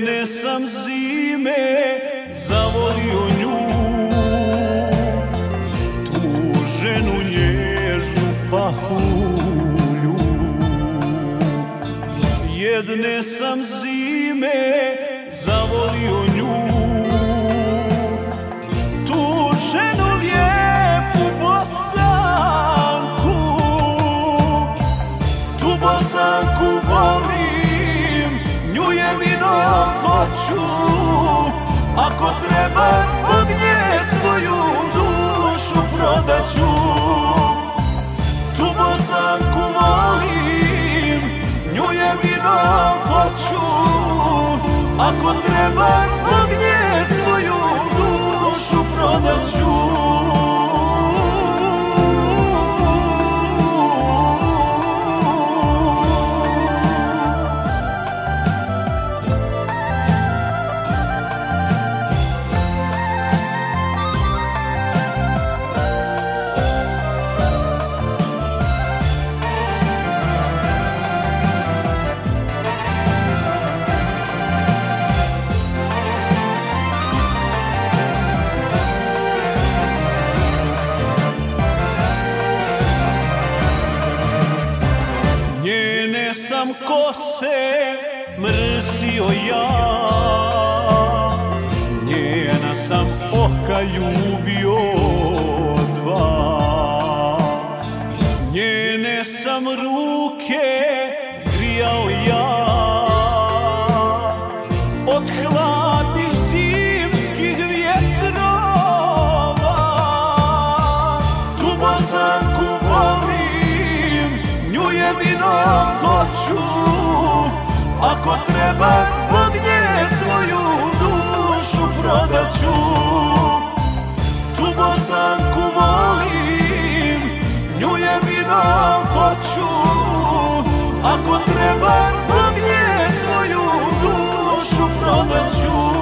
Jedne sam zime zavolio nju, tu ženu nježnu pahulju. Jedne sam zime zavolio nju, tu ženu lijepu Bosanku. Tu Bosanku volim, nju jedino hoću, ako treba zbog nje svoju dušu prodaću. Tu Bosanku volim, nju jedino hoću, ako treba zbog nje svoju dušu prodaću. Njene sam kose mrzio ja, njena sam oka ljubio dva, njene sam ruke grijao ja od hladnih zimskih vjetrova. Tu Bosanku volim, nju jedino hoću, ako treba zbog nje svoju dušu prodaću. Tu Bosanku volim, nju jedino hoću, ako treba zbog nje svoju dušu prodaću.